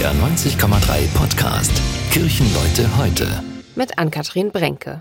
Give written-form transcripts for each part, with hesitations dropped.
NDR 90,3 Podcast Kirchenleute heute. Mit Ann-Kathrin Brenke.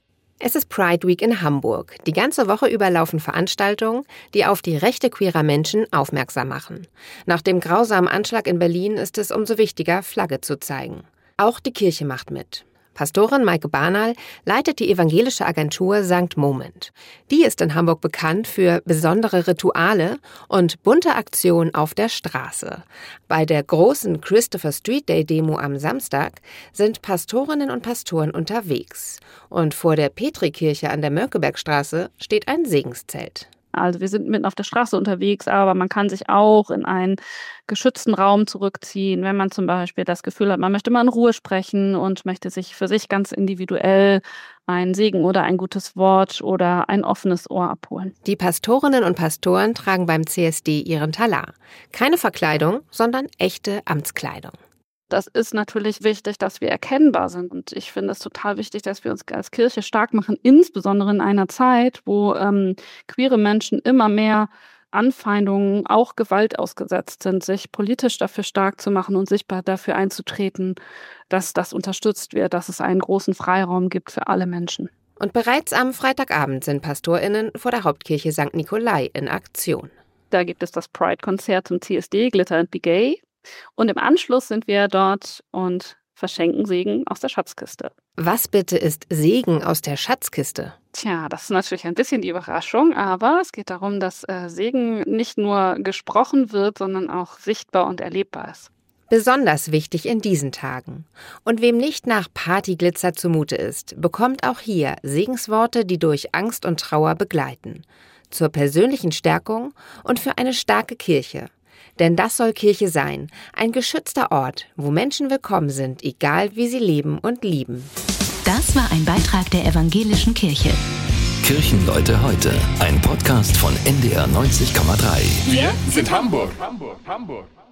Es ist Pride Week in Hamburg. Die ganze Woche über laufen Veranstaltungen, die auf die Rechte queerer Menschen aufmerksam machen. Nach dem grausamen Anschlag in Berlin ist es umso wichtiger, Flagge zu zeigen. Auch die Kirche macht mit. Pastorin Maike Barnal leitet die evangelische Agentur St. Moment. Die ist in Hamburg bekannt für besondere Rituale und bunte Aktionen auf der Straße. Bei der großen Christopher Street Day Demo am Samstag sind Pastorinnen und Pastoren unterwegs. Und vor der Petrikirche an der Mönckebergstraße steht ein Segenszelt. Also wir sind mitten auf der Straße unterwegs, aber man kann sich auch in einen geschützten Raum zurückziehen, wenn man zum Beispiel das Gefühl hat, man möchte mal in Ruhe sprechen und möchte sich für sich ganz individuell einen Segen oder ein gutes Wort oder ein offenes Ohr abholen. Die Pastorinnen und Pastoren tragen beim CSD ihren Talar. Keine Verkleidung, sondern echte Amtskleidung. Das ist natürlich wichtig, dass wir erkennbar sind. Und ich finde es total wichtig, dass wir uns als Kirche stark machen, insbesondere in einer Zeit, wo queere Menschen immer mehr Anfeindungen, auch Gewalt ausgesetzt sind, sich politisch dafür stark zu machen und sichtbar dafür einzutreten, dass das unterstützt wird, dass es einen großen Freiraum gibt für alle Menschen. Und bereits am Freitagabend sind PastorInnen vor der Hauptkirche St. Nikolai in Aktion. Da gibt es das Pride-Konzert zum CSD, Glitter and Be Gay. Und im Anschluss sind wir dort und verschenken Segen aus der Schatzkiste. Was bitte ist Segen aus der Schatzkiste? Tja, das ist natürlich ein bisschen die Überraschung, aber es geht darum, dass Segen nicht nur gesprochen wird, sondern auch sichtbar und erlebbar ist. Besonders wichtig in diesen Tagen. Und wem nicht nach Partyglitzer zumute ist, bekommt auch hier Segensworte, die durch Angst und Trauer begleiten. Zur persönlichen Stärkung und für eine starke Kirche. Denn das soll Kirche sein, ein geschützter Ort, wo Menschen willkommen sind, egal wie sie leben und lieben. Das war ein Beitrag der Evangelischen Kirche. Kirchenleute heute, ein Podcast von NDR 90,3. Wir sind Hamburg.